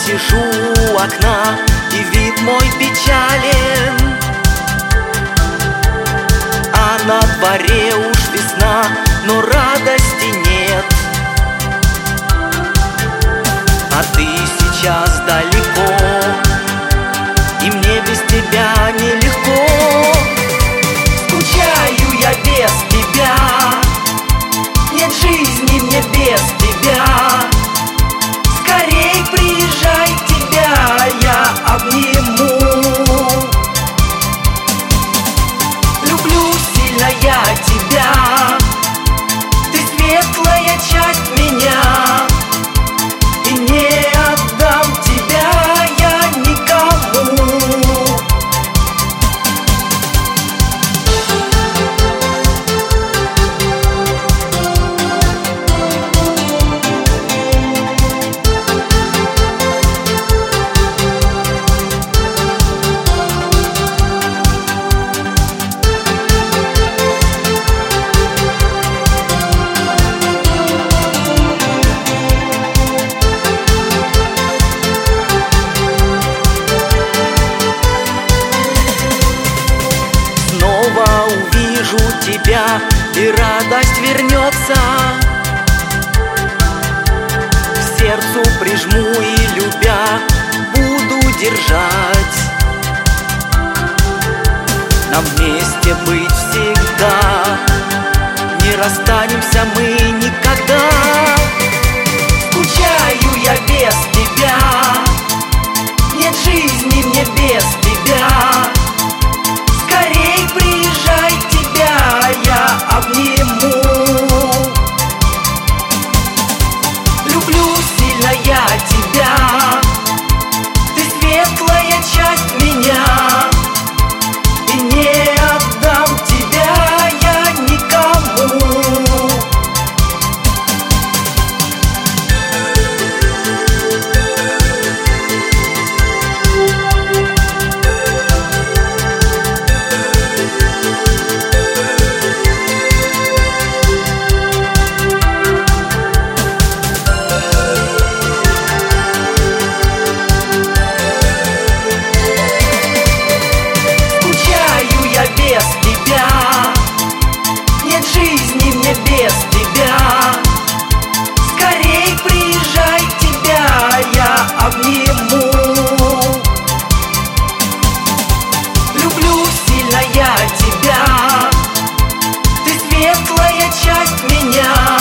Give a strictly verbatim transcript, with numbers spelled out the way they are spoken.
сижу у окна, и вид мой печален, а на дворе уж весна, но радости нет. А ты сейчас далеко, и мне без тебя нелегко. Скучаю я без тебя, нет жизни мне без тебя. Скорей приезжай, тебя я обниму. Люблю сильно я тебя, ты светлая часть меня, и не отдам тебя я никому. Увижу тебя, и радость вернется. К сердцу прижму и, любя, буду держать. Нам вместе быть всегда, не расстанемся мы никогда. Скучаю я без тебя, нет жизни мне без тебя. Скорей приезжай, тебя я обниму. Люблю сильно я тебя, ты светлая часть меня, и не отдам тебя я никому. Без тебя нет жизни мне без тебя. Скорей приезжай, тебя я обниму. Люблю сильно я тебя, ты светлая часть меня.